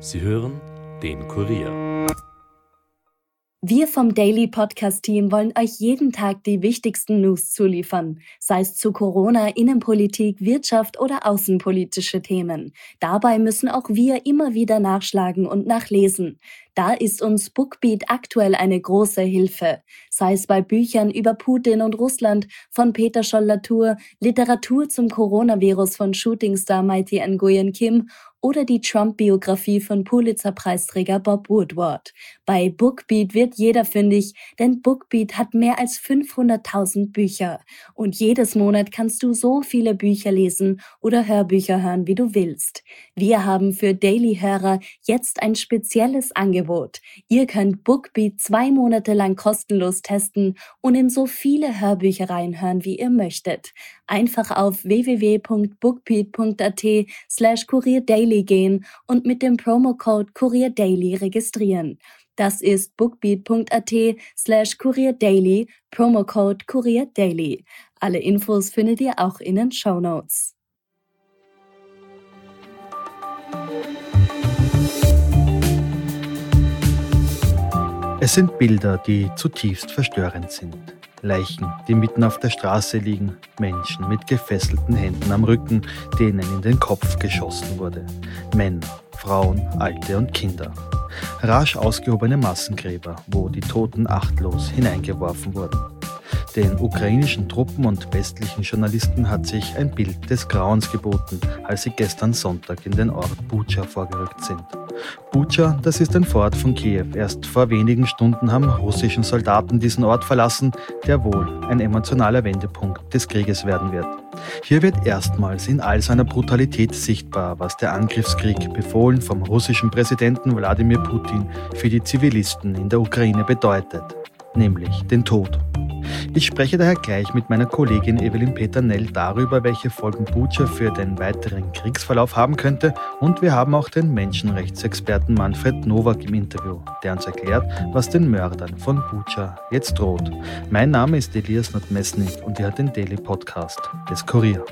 Sie hören den Kurier. Wir vom Daily Podcast Team wollen euch jeden Tag die wichtigsten News zuliefern, sei es zu Corona, Innenpolitik, Wirtschaft oder außenpolitische Themen. Dabei müssen auch wir immer wieder nachschlagen und nachlesen. Da ist uns Bookbeat aktuell eine große Hilfe. Sei es bei Büchern über Putin und Russland von Peter Scholl-Latour, Literatur zum Coronavirus von Shootingstar Mighty Nguyen Kim oder die Trump-Biografie von Pulitzer-Preisträger Bob Woodward. Bei Bookbeat wird jeder fündig, denn Bookbeat hat mehr als 500.000 Bücher. Und jedes Monat kannst du so viele Bücher lesen oder Hörbücher hören, wie du willst. Wir haben für Daily-Hörer jetzt ein spezielles Angebot. Ihr könnt Bookbeat 2 Monate lang kostenlos testen und in so viele Hörbücher reinhören, wie ihr möchtet. Einfach auf www.bookbeat.at/kurierdaily gehen und mit dem Promocode KurierDaily registrieren. Das ist bookbeat.at/kurierdaily, Promocode KurierDaily. Alle Infos findet ihr auch in den Shownotes. Es sind Bilder, die zutiefst verstörend sind. Leichen, die mitten auf der Straße liegen, Menschen mit gefesselten Händen am Rücken, denen in den Kopf geschossen wurde. Männer, Frauen, Alte und Kinder. Rasch ausgehobene Massengräber, wo die Toten achtlos hineingeworfen wurden. Den ukrainischen Truppen und westlichen Journalisten hat sich ein Bild des Grauens geboten, als sie gestern Sonntag in den Ort Butscha vorgerückt sind. Butscha, das ist ein Vorort von Kiew. Erst vor wenigen Stunden haben russischen Soldaten diesen Ort verlassen, der wohl ein emotionaler Wendepunkt des Krieges werden wird. Hier wird erstmals in all seiner Brutalität sichtbar, was der Angriffskrieg, befohlen vom russischen Präsidenten Wladimir Putin, für die Zivilisten in der Ukraine bedeutet, nämlich den Tod. Ich spreche daher gleich mit meiner Kollegin Evelyn Peternell darüber, welche Folgen Butscha für den weiteren Kriegsverlauf haben könnte, und wir haben auch den Menschenrechtsexperten Manfred Nowak im Interview, der uns erklärt, was den Mördern von Butscha jetzt droht. Mein Name ist Elias Nordmesnik und ihr hört den Daily Podcast des Kurier.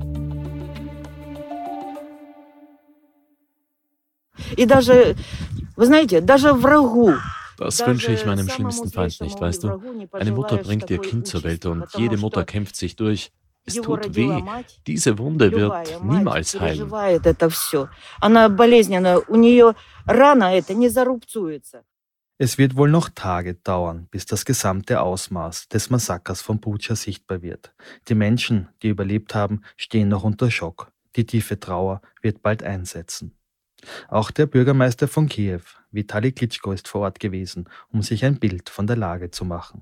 Das wünsche ich meinem schlimmsten Feind nicht, weißt du? Eine Mutter bringt ihr Kind zur Welt und jede Mutter kämpft sich durch. Es tut weh. Diese Wunde wird niemals heilen. Es wird wohl noch Tage dauern, bis das gesamte Ausmaß des Massakers von Butscha sichtbar wird. Die Menschen, die überlebt haben, stehen noch unter Schock. Die tiefe Trauer wird bald einsetzen. Auch der Bürgermeister von Kiew, Vitali Klitschko, ist vor Ort gewesen, um sich ein Bild von der Lage zu machen.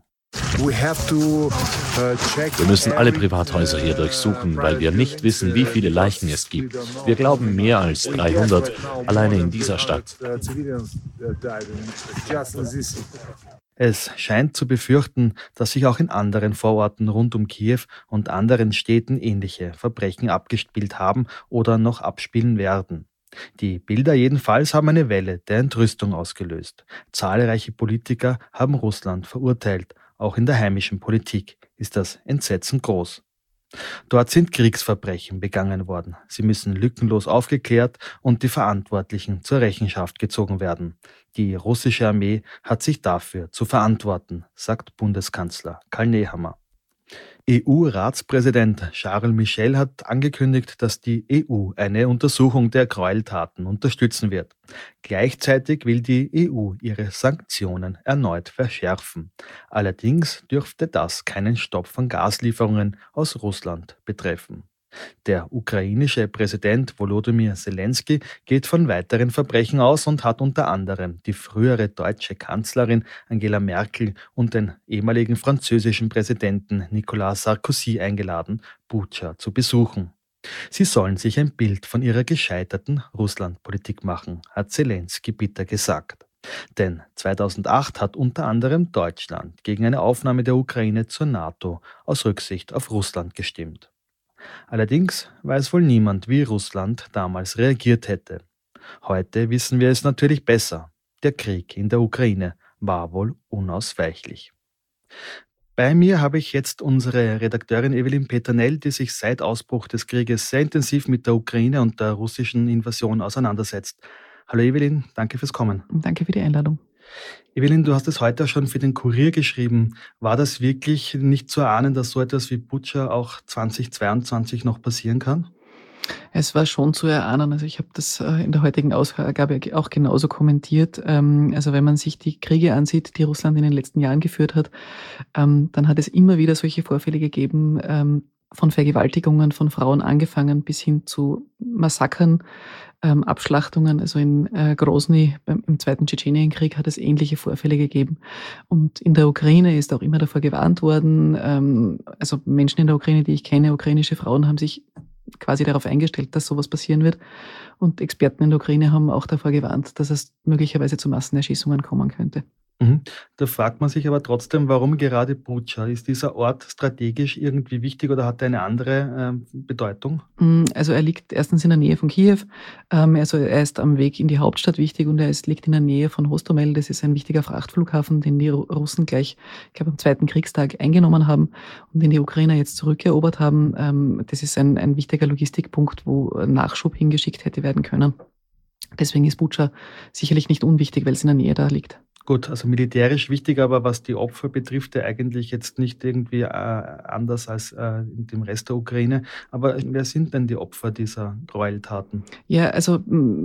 Wir müssen alle Privathäuser hier durchsuchen, weil wir nicht wissen, wie viele Leichen es gibt. Wir glauben mehr als 300 alleine in dieser Stadt. Es scheint zu befürchten, dass sich auch in anderen Vororten rund um Kiew und anderen Städten ähnliche Verbrechen abgespielt haben oder noch abspielen werden. Die Bilder jedenfalls haben eine Welle der Entrüstung ausgelöst. Zahlreiche Politiker haben Russland verurteilt. Auch in der heimischen Politik ist das Entsetzen groß. Dort sind Kriegsverbrechen begangen worden. Sie müssen lückenlos aufgeklärt und die Verantwortlichen zur Rechenschaft gezogen werden. Die russische Armee hat sich dafür zu verantworten, sagt Bundeskanzler Karl Nehammer. EU-Ratspräsident Charles Michel hat angekündigt, dass die EU eine Untersuchung der Gräueltaten unterstützen wird. Gleichzeitig will die EU ihre Sanktionen erneut verschärfen. Allerdings dürfte das keinen Stopp von Gaslieferungen aus Russland betreffen. Der ukrainische Präsident Volodymyr Zelensky geht von weiteren Verbrechen aus und hat unter anderem die frühere deutsche Kanzlerin Angela Merkel und den ehemaligen französischen Präsidenten Nicolas Sarkozy eingeladen, Butscha zu besuchen. Sie sollen sich ein Bild von ihrer gescheiterten Russlandpolitik machen, hat Zelensky bitter gesagt. Denn 2008 hat unter anderem Deutschland gegen eine Aufnahme der Ukraine zur NATO aus Rücksicht auf Russland gestimmt. Allerdings weiß wohl niemand, wie Russland damals reagiert hätte. Heute wissen wir es natürlich besser. Der Krieg in der Ukraine war wohl unausweichlich. Bei mir habe ich jetzt unsere Redakteurin Evelyn Peternell, die sich seit Ausbruch des Krieges sehr intensiv mit der Ukraine und der russischen Invasion auseinandersetzt. Hallo Evelyn, danke fürs Kommen. Danke für die Einladung. Evelyn, du hast es heute auch schon für den Kurier geschrieben. War das wirklich nicht zu erahnen, dass so etwas wie Butscha auch 2022 noch passieren kann? Es war schon zu erahnen. Also ich habe das in der heutigen Ausgabe auch genauso kommentiert. Also wenn man sich die Kriege ansieht, die Russland in den letzten Jahren geführt hat, dann hat es immer wieder solche Vorfälle gegeben, von Vergewaltigungen von Frauen angefangen bis hin zu Massakern, Abschlachtungen. Also in Grozny im Zweiten Tschetschenienkrieg hat es ähnliche Vorfälle gegeben. Und in der Ukraine ist auch immer davor gewarnt worden. Also Menschen in der Ukraine, die ich kenne, ukrainische Frauen, haben sich quasi darauf eingestellt, dass sowas passieren wird. Und Experten in der Ukraine haben auch davor gewarnt, dass es möglicherweise zu Massenerschießungen kommen könnte. Da fragt man sich aber trotzdem, warum gerade Butscha? Ist dieser Ort strategisch irgendwie wichtig oder hat er eine andere Bedeutung? Also er liegt erstens in der Nähe von Kiew, also er ist am Weg in die Hauptstadt wichtig und er liegt in der Nähe von Hostomel. Das ist ein wichtiger Frachtflughafen, den die Russen gleich, ich glaube, am zweiten Kriegstag eingenommen haben und den die Ukrainer jetzt zurückerobert haben. Das ist ein wichtiger Logistikpunkt, wo Nachschub hingeschickt hätte werden können. Deswegen ist Butscha sicherlich nicht unwichtig, weil es in der Nähe da liegt. Gut, also militärisch wichtig, aber was die Opfer betrifft, ja eigentlich jetzt nicht irgendwie anders als in dem Rest der Ukraine. Aber wer sind denn die Opfer dieser Gräueltaten? Ja, also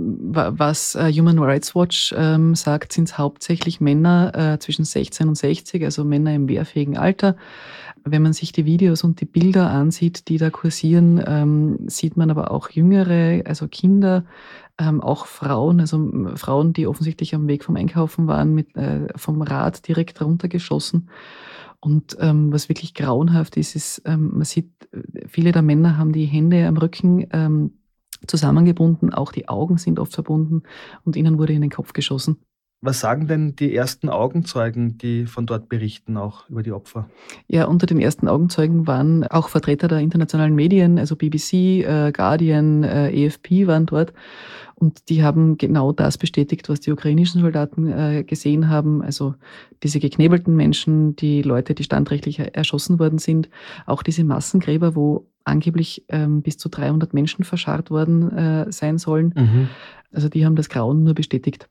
was Human Rights Watch sagt, sind es hauptsächlich Männer zwischen 16 und 60, also Männer im wehrfähigen Alter. Wenn man sich die Videos und die Bilder ansieht, die da kursieren, sieht man aber auch Jüngere, also Kinder, auch Frauen, also Frauen, die offensichtlich am Weg vom Einkaufen waren, vom Rad direkt runtergeschossen. Und was wirklich grauenhaft ist, man sieht, viele der Männer haben die Hände am Rücken zusammengebunden, auch die Augen sind oft verbunden und ihnen wurde in den Kopf geschossen. Was sagen denn die ersten Augenzeugen, die von dort berichten, auch über die Opfer? Ja, unter den ersten Augenzeugen waren auch Vertreter der internationalen Medien, also BBC, Guardian, AFP waren dort. Und die haben genau das bestätigt, was die ukrainischen Soldaten gesehen haben. Also diese geknebelten Menschen, die Leute, die standrechtlich erschossen worden sind. Auch diese Massengräber, wo angeblich bis zu 300 Menschen verscharrt worden sein sollen. Also die haben das Grauen nur bestätigt.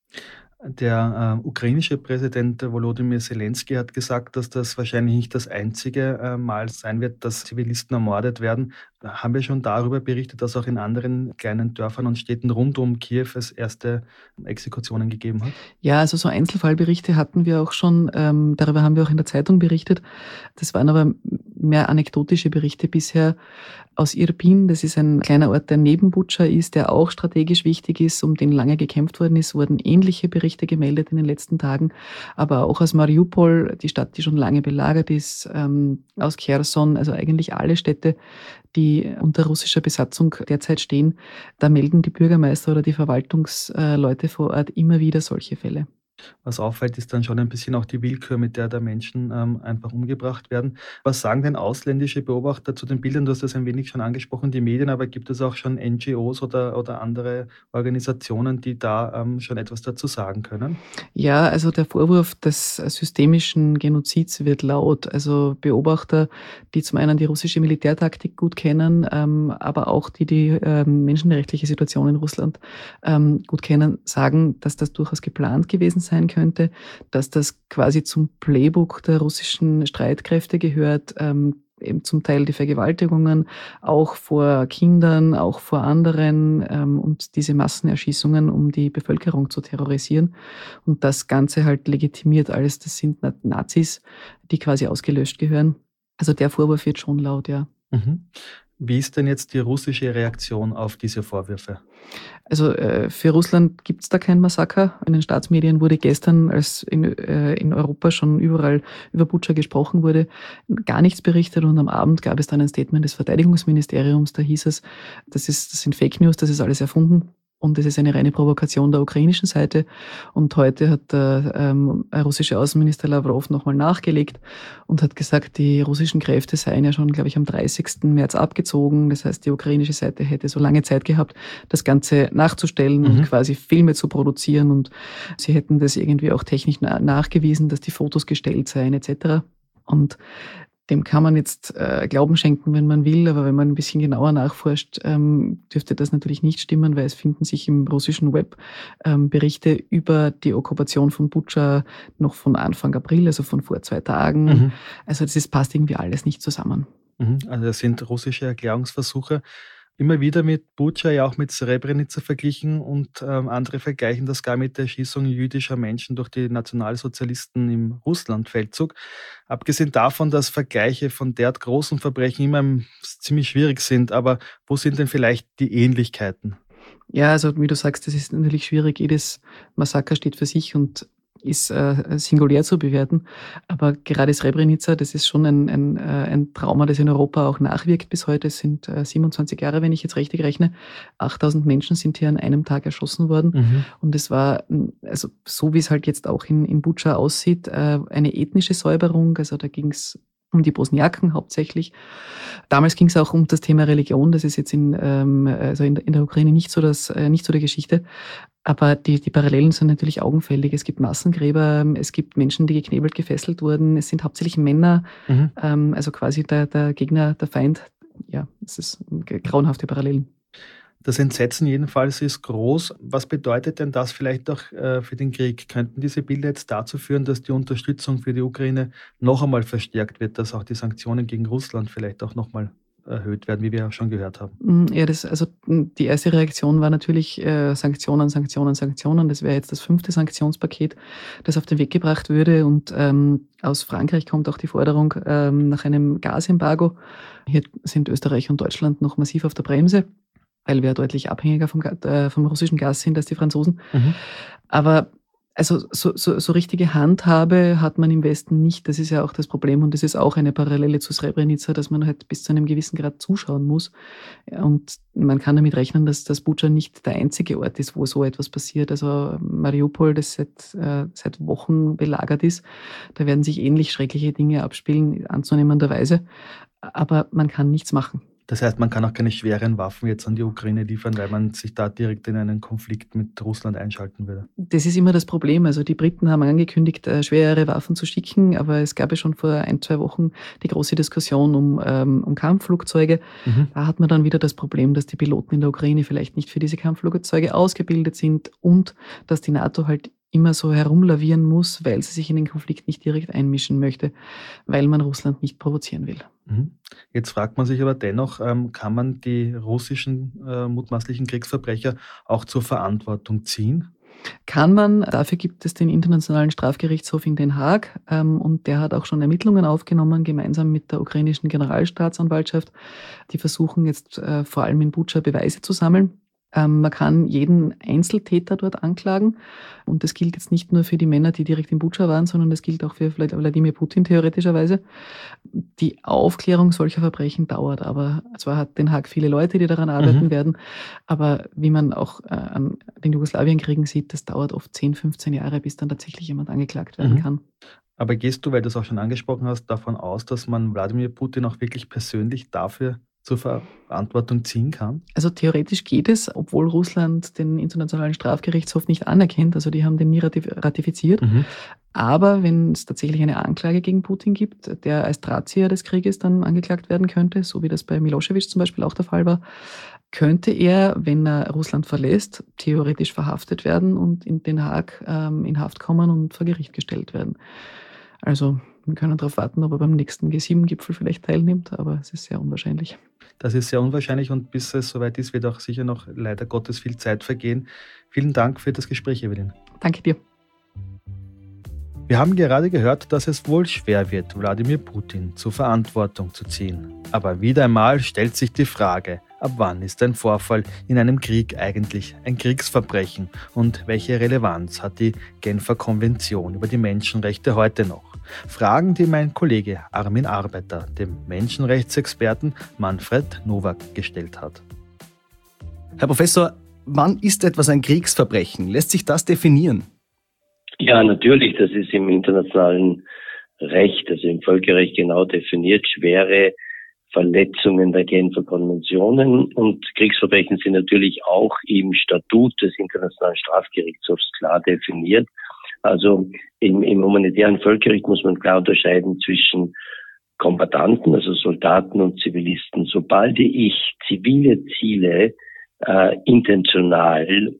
Der ukrainische Präsident Volodymyr Zelensky hat gesagt, dass das wahrscheinlich nicht das einzige Mal sein wird, dass Zivilisten ermordet werden. Haben wir schon darüber berichtet, dass auch in anderen kleinen Dörfern und Städten rund um Kiew es erste Exekutionen gegeben hat? Ja, also so Einzelfallberichte hatten wir auch schon. Darüber haben wir auch in der Zeitung berichtet. Das waren aber mehr anekdotische Berichte bisher aus Irpin. Das ist ein kleiner Ort, der neben Butscha ist, der auch strategisch wichtig ist, um den lange gekämpft worden ist, wurden ähnliche Berichte gemeldet in den letzten Tagen. Aber auch aus Mariupol, die Stadt, die schon lange belagert ist, aus Cherson, also eigentlich alle Städte, die unter russischer Besatzung derzeit stehen, da melden die Bürgermeister oder die Verwaltungsleute vor Ort immer wieder solche Fälle. Was auffällt, ist dann schon ein bisschen auch die Willkür, mit der da Menschen einfach umgebracht werden. Was sagen denn ausländische Beobachter zu den Bildern? Du hast das ein wenig schon angesprochen, die Medien, aber gibt es auch schon NGOs oder andere Organisationen, die da schon etwas dazu sagen können? Ja, also der Vorwurf des systemischen Genozids wird laut. Also Beobachter, die zum einen die russische Militärtaktik gut kennen, aber auch die menschenrechtliche Situation in Russland gut kennen, sagen, dass das durchaus geplant gewesen sein könnte, dass das quasi zum Playbook der russischen Streitkräfte gehört, eben zum Teil die Vergewaltigungen, auch vor Kindern, auch vor anderen und diese Massenerschießungen, um die Bevölkerung zu terrorisieren. Und das Ganze halt legitimiert alles, das sind Nazis, die quasi ausgelöscht gehören. Also der Vorwurf wird schon laut, ja. Wie ist denn jetzt die russische Reaktion auf diese Vorwürfe? Also für Russland gibt es da kein Massaker. In den Staatsmedien wurde gestern, als in Europa schon überall über Butscha gesprochen wurde, gar nichts berichtet. Und am Abend gab es dann ein Statement des Verteidigungsministeriums. Da hieß es, das sind Fake News, das ist alles erfunden. Und es ist eine reine Provokation der ukrainischen Seite. Und heute hat der russische Außenminister Lavrov nochmal nachgelegt und hat gesagt, die russischen Kräfte seien ja schon, glaube ich, am 30. März abgezogen. Das heißt, die ukrainische Seite hätte so lange Zeit gehabt, das Ganze nachzustellen und quasi Filme zu produzieren. Und sie hätten das irgendwie auch technisch nachgewiesen, dass die Fotos gestellt seien etc. Und Dem kann man jetzt Glauben schenken, wenn man will, aber wenn man ein bisschen genauer nachforscht, dürfte das natürlich nicht stimmen, weil es finden sich im russischen Web Berichte über die Okkupation von Butscha noch von Anfang April, also von vor 2 Tagen. Mhm. Also passt irgendwie alles nicht zusammen. Also das sind russische Erklärungsversuche. Immer wieder mit Butscha, ja auch mit Srebrenica verglichen und andere vergleichen das gar mit der Erschießung jüdischer Menschen durch die Nationalsozialisten im Russlandfeldzug. Abgesehen davon, dass Vergleiche von derart großen Verbrechen immer ziemlich schwierig sind, aber wo sind denn vielleicht die Ähnlichkeiten? Ja, also wie du sagst, das ist natürlich schwierig. Jedes Massaker steht für sich und ist singulär zu bewerten. Aber gerade Srebrenica, das ist schon ein Trauma, das in Europa auch nachwirkt bis heute. Es sind 27 Jahre, wenn ich jetzt richtig rechne. 8.000 Menschen sind hier an einem Tag erschossen worden. Mhm. Und es war, also so wie es halt jetzt auch in Butscha aussieht, eine ethnische Säuberung. Also da ging es um die Bosniaken hauptsächlich. Damals ging es auch um das Thema Religion. Das ist jetzt in der Ukraine nicht so die Geschichte. Aber die Parallelen sind natürlich augenfällig. Es gibt Massengräber, es gibt Menschen, die geknebelt, gefesselt wurden. Es sind hauptsächlich Männer, also quasi der Gegner, der Feind. Ja, es ist grauenhafte Parallelen. Das Entsetzen jedenfalls ist groß. Was bedeutet denn das vielleicht auch für den Krieg? Könnten diese Bilder jetzt dazu führen, dass die Unterstützung für die Ukraine noch einmal verstärkt wird, dass auch die Sanktionen gegen Russland vielleicht auch noch mal erhöht werden, wie wir ja schon gehört haben? Ja, die erste Reaktion war natürlich Sanktionen. Das wäre jetzt das 5. Sanktionspaket, das auf den Weg gebracht würde. Und aus Frankreich kommt auch die Forderung nach einem Gasembargo. Hier sind Österreich und Deutschland noch massiv auf der Bremse, weil wir deutlich abhängiger vom russischen Gas sind als die Franzosen. Mhm. Aber also so richtige Handhabe hat man im Westen nicht. Das ist ja auch das Problem und das ist auch eine Parallele zu Srebrenica, dass man halt bis zu einem gewissen Grad zuschauen muss. Und man kann damit rechnen, dass das Butscha nicht der einzige Ort ist, wo so etwas passiert. Also Mariupol, das seit Wochen belagert ist, da werden sich ähnlich schreckliche Dinge abspielen, anzunehmenderweise. Aber man kann nichts machen. Das heißt, man kann auch keine schweren Waffen jetzt an die Ukraine liefern, weil man sich da direkt in einen Konflikt mit Russland einschalten würde. Das ist immer das Problem. Also die Briten haben angekündigt, schwerere Waffen zu schicken, aber es gab ja schon vor 1-2 Wochen die große Diskussion um Kampfflugzeuge. Mhm. Da hat man dann wieder das Problem, dass die Piloten in der Ukraine vielleicht nicht für diese Kampfflugzeuge ausgebildet sind und dass die NATO halt immer so herumlavieren muss, weil sie sich in den Konflikt nicht direkt einmischen möchte, weil man Russland nicht provozieren will. Jetzt fragt man sich aber dennoch, kann man die russischen mutmaßlichen Kriegsverbrecher auch zur Verantwortung ziehen? Kann man. Dafür gibt es den Internationalen Strafgerichtshof in Den Haag und der hat auch schon Ermittlungen aufgenommen, gemeinsam mit der ukrainischen Generalstaatsanwaltschaft. Die versuchen jetzt vor allem in Butscha Beweise zu sammeln. Man kann jeden Einzeltäter dort anklagen und das gilt jetzt nicht nur für die Männer, die direkt in Butscha waren, sondern das gilt auch für Wladimir Putin theoretischerweise. Die Aufklärung solcher Verbrechen dauert aber. Zwar hat Den Haag viele Leute, die daran arbeiten werden, aber wie man auch an den Jugoslawienkriegen sieht, das dauert oft 10-15 Jahre, bis dann tatsächlich jemand angeklagt werden kann. Aber gehst du, weil du es auch schon angesprochen hast, davon aus, dass man Wladimir Putin auch wirklich persönlich dafür zur Verantwortung ziehen kann? Also theoretisch geht es, obwohl Russland den Internationalen Strafgerichtshof nicht anerkennt. Also die haben den nie ratifiziert. Aber wenn es tatsächlich eine Anklage gegen Putin gibt, der als Drahtzieher des Krieges dann angeklagt werden könnte, so wie das bei Milosevic zum Beispiel auch der Fall war, könnte er, wenn er Russland verlässt, theoretisch verhaftet werden und in Den Haag in Haft kommen und vor Gericht gestellt werden. Also wir können darauf warten, ob er beim nächsten G7-Gipfel vielleicht teilnimmt, aber es ist sehr unwahrscheinlich. Das ist sehr unwahrscheinlich und bis es soweit ist, wird auch sicher noch leider Gottes viel Zeit vergehen. Vielen Dank für das Gespräch, Evelyn. Danke dir. Wir haben gerade gehört, dass es wohl schwer wird, Wladimir Putin zur Verantwortung zu ziehen. Aber wieder einmal stellt sich die Frage, ab wann ist ein Vorfall in einem Krieg eigentlich ein Kriegsverbrechen und welche Relevanz hat die Genfer Konvention über die Menschenrechte heute noch? Fragen, die mein Kollege Armin Arbeiter dem Menschenrechtsexperten Manfred Nowak gestellt hat. Herr Professor, wann ist etwas ein Kriegsverbrechen? Lässt sich das definieren? Ja, natürlich. Das ist im internationalen Recht, also im Völkerrecht genau definiert. Schwere Verletzungen der Genfer Konventionen und Kriegsverbrechen sind natürlich auch im Statut des Internationalen Strafgerichtshofs klar definiert. Also im humanitären Völkerrecht muss man klar unterscheiden zwischen Kombattanten, also Soldaten und Zivilisten. Sobald ich zivile Ziele intentional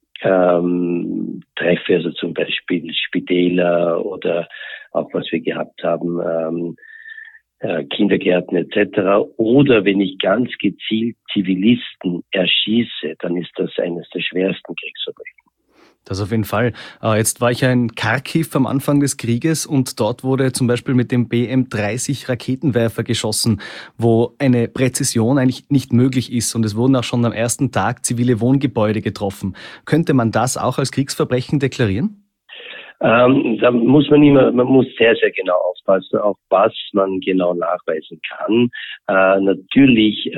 treffe, also zum Beispiel Spitäler oder auch was wir gehabt haben, Kindergärten etc. Oder wenn ich ganz gezielt Zivilisten erschieße, dann ist das eines der schwersten Kriegsverbrechen. Das auf jeden Fall. Jetzt war ich ja in Kharkiv am Anfang des Krieges und dort wurde zum Beispiel mit dem BM-30 Raketenwerfer geschossen, wo eine Präzision eigentlich nicht möglich ist. Und es wurden auch schon am ersten Tag zivile Wohngebäude getroffen. Könnte man das auch als Kriegsverbrechen deklarieren? Da muss man muss sehr, sehr genau aufpassen, auf was man genau nachweisen kann. Natürlich,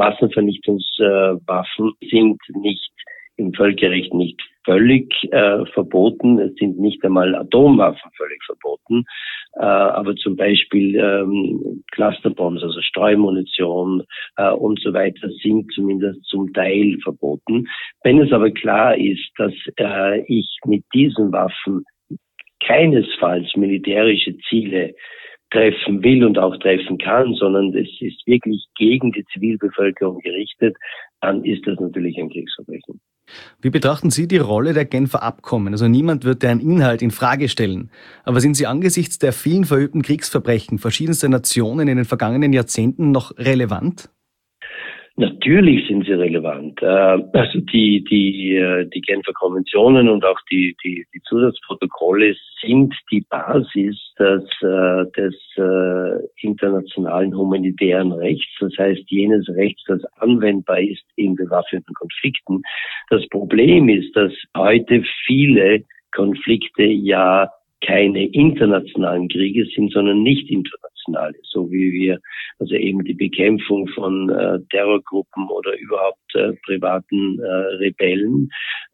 Massenvernichtungswaffen sind nicht im Völkerrecht nicht völlig verboten. Es sind nicht einmal Atomwaffen völlig verboten. Aber zum Beispiel Clusterbombs, also Streumunition und so weiter, sind zumindest zum Teil verboten. Wenn es aber klar ist, dass ich mit diesen Waffen keinesfalls militärische Ziele treffen will und auch treffen kann, sondern es ist wirklich gegen die Zivilbevölkerung gerichtet, dann ist das natürlich ein Kriegsverbrechen. Wie betrachten Sie die Rolle der Genfer Abkommen? Also niemand wird deren Inhalt in Frage stellen. Aber sind sie angesichts der vielen verübten Kriegsverbrechen verschiedenster Nationen in den vergangenen Jahrzehnten noch relevant? Natürlich sind sie relevant. Also die Genfer Konventionen und auch die Zusatzprotokolle sind die Basis des internationalen humanitären Rechts. Das heißt, jenes Rechts, das anwendbar ist in bewaffneten Konflikten. Das Problem ist, dass heute viele Konflikte ja keine internationalen Kriege sind, sondern nicht internationale, so wie wir also eben die Bekämpfung von Terrorgruppen oder überhaupt privaten Rebellen.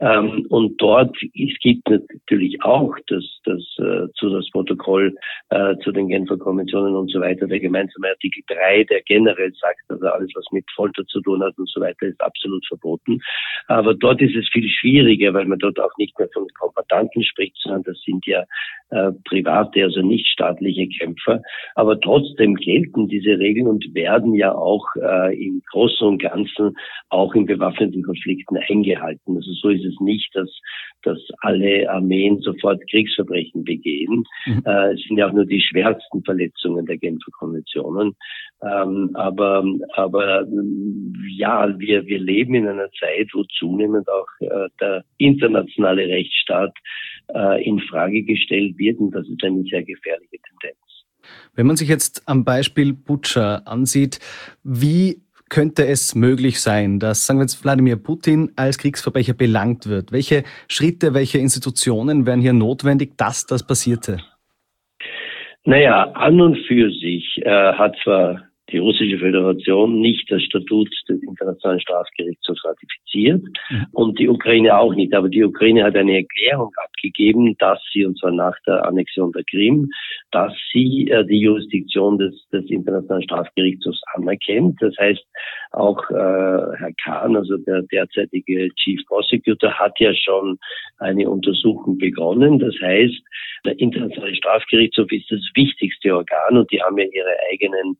Und dort gibt es natürlich auch das Zusatzprotokoll zu den Genfer Konventionen und so weiter, der gemeinsame Artikel 3, der generell sagt, also alles, was mit Folter zu tun hat und so weiter, ist absolut verboten. Aber dort ist es viel schwieriger, weil man dort auch nicht mehr von Kombattanten spricht, sondern das sind ja private, also nicht staatliche Kämpfer. Aber trotzdem gelten diese Regeln und werden ja auch im Großen und Ganzen auch in bewaffneten Konflikten eingehalten. Also so ist es nicht, dass alle Armeen sofort Kriegsverbrechen begehen. Es sind ja auch nur die schwersten Verletzungen der Genfer Konventionen. Aber ja, wir leben in einer Zeit, wo zunehmend auch der internationale Rechtsstaat in Frage gestellt wird, und das ist eine sehr gefährliche Tendenz. Wenn man sich jetzt am Beispiel Butscha ansieht, wie könnte es möglich sein, dass, sagen wir jetzt, Wladimir Putin als Kriegsverbrecher belangt wird? Welche Schritte, welche Institutionen wären hier notwendig, dass das passierte? Naja, an und für sich hat zwar die Russische Föderation nicht das Statut des Internationalen Strafgerichtshofs ratifiziert und die Ukraine auch nicht. Aber die Ukraine hat eine Erklärung abgegeben, dass sie, und zwar nach der Annexion der Krim, dass sie die Jurisdiktion des Internationalen Strafgerichtshofs anerkennt. Das heißt, auch Herr Khan, also der derzeitige Chief Prosecutor, hat ja schon eine Untersuchung begonnen. Das heißt, der Internationale Strafgerichtshof ist das wichtigste Organ und die haben ja ihre eigenen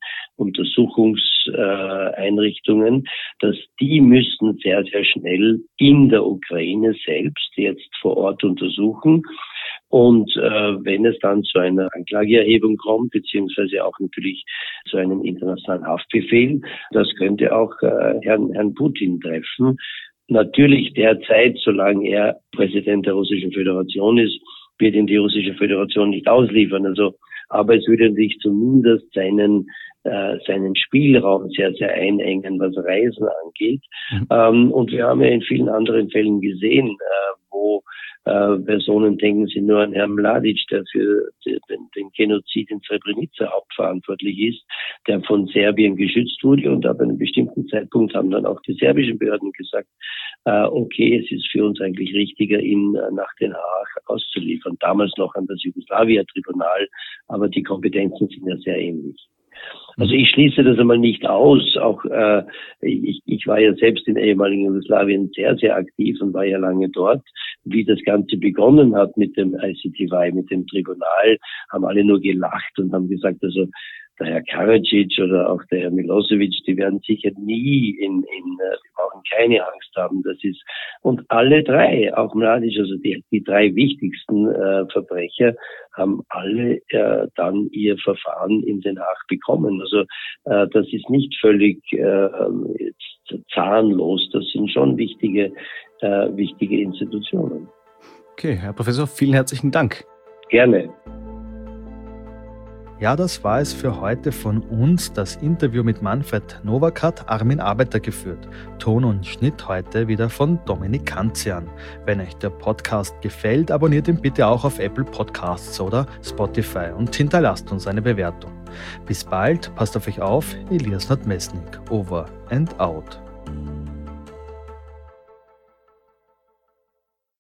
Untersuchungseinrichtungen, dass die müssen sehr, sehr schnell in der Ukraine selbst jetzt vor Ort untersuchen. Und wenn es dann zu einer Anklageerhebung kommt, beziehungsweise auch natürlich zu einem internationalen Haftbefehl, das könnte auch Herrn Putin treffen. Natürlich derzeit, solange er Präsident der Russischen Föderation ist, wird ihn die Russische Föderation nicht ausliefern. Also, aber es würde sich zumindest seinen Spielraum sehr, sehr einengen, was Reisen angeht. Und wir haben ja in vielen anderen Fällen gesehen, wo Personen, denken Sie nur an Herrn Mladic, der für den Genozid in Srebrenica hauptverantwortlich ist, der von Serbien geschützt wurde, und ab einem bestimmten Zeitpunkt haben dann auch die serbischen Behörden gesagt, okay, es ist für uns eigentlich richtiger, ihn nach Den Haag auszuliefern. Damals noch an das Jugoslawien-Tribunal, aber die Kompetenzen sind ja sehr ähnlich. Also ich schließe das einmal nicht aus. Auch ich war ja selbst in ehemaligen Jugoslawien sehr, sehr aktiv und war ja lange dort. Wie das Ganze begonnen hat mit dem ICTY, mit dem Tribunal, haben alle nur gelacht und haben gesagt, also der Herr Karadzic oder auch der Herr Milosevic, die werden sicher nie wir brauchen keine Angst haben. Das ist, und alle drei, auch Mladic, also die drei wichtigsten Verbrecher, haben alle dann ihr Verfahren in Den Haag bekommen. Also das ist nicht völlig zahnlos. Das sind schon wichtige Institutionen. Okay, Herr Professor, vielen herzlichen Dank. Gerne. Ja, das war es für heute von uns. Das Interview mit Manfred Nowak hat Armin Arbeiter geführt. Ton und Schnitt heute wieder von Dominik Kanzian. Wenn euch der Podcast gefällt, abonniert ihn bitte auch auf Apple Podcasts oder Spotify und hinterlasst uns eine Bewertung. Bis bald, passt auf euch auf, Elias Nadmesnik. Over and out.